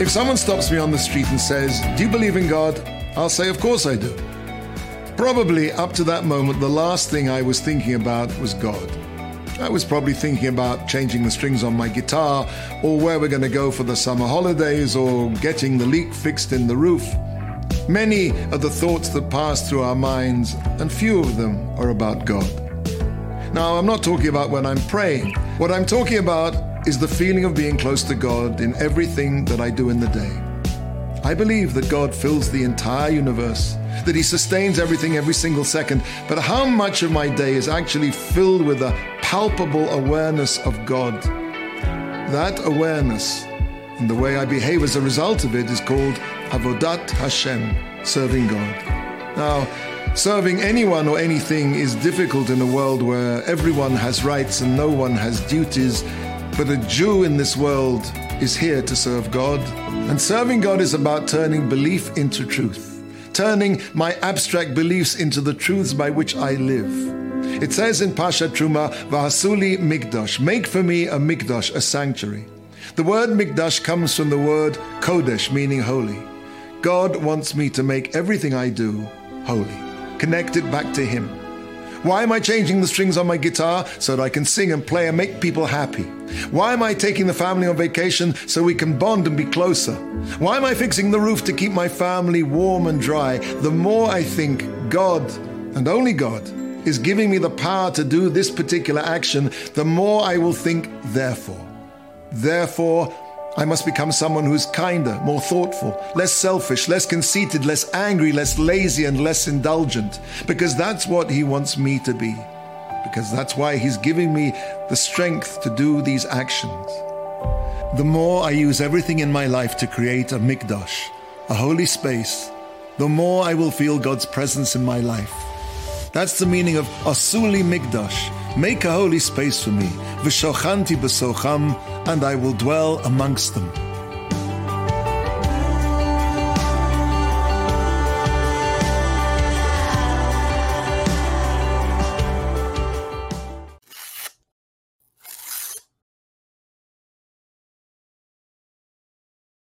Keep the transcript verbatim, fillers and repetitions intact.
If someone stops me on the street and says, "Do you believe in God?" I'll say, "Of course I do." Probably up to that moment, the last thing I was thinking about was God. I was probably thinking about changing the strings on my guitar, or where we're going to go for the summer holidays, or getting the leak fixed in the roof. Many are the thoughts that pass through our minds, and few of them are about God. Now, I'm not talking about when I'm praying. What I'm talking about is the feeling of being close to God in everything that I do in the day. I believe that God fills the entire universe, that He sustains everything every single second, but how much of my day is actually filled with a palpable awareness of God? That awareness and the way I behave as a result of it is called Avodat Hashem, serving God. Now, serving anyone or anything is difficult in a world where everyone has rights and no one has duties, but a Jew in this world is here to serve God. And serving God is about turning belief into truth, turning my abstract beliefs into the truths by which I live. It says in Pashat Truma, V'hasuli mikdash, make for me a mikdash, a sanctuary. The word mikdash comes from the word kodesh, meaning holy. God wants me to make everything I do holy, connect it back to Him. Why am I changing the strings on my guitar? So that I can sing and play and make people happy. Why am I taking the family on vacation? So we can bond and be closer. Why am I fixing the roof? To keep my family warm and dry. The more I think God, and only God, is giving me the power to do this particular action, the more I will think, therefore. Therefore, I must become someone who's kinder, more thoughtful, less selfish, less conceited, less angry, less lazy, and less indulgent, because that's what He wants me to be. Because that's why He's giving me the strength to do these actions. The more I use everything in my life to create a mikdash, a holy space, the more I will feel God's presence in my life. That's the meaning of Asuli Mikdash. Make a holy space for me. V'shochanti b'socham, and I will dwell amongst them.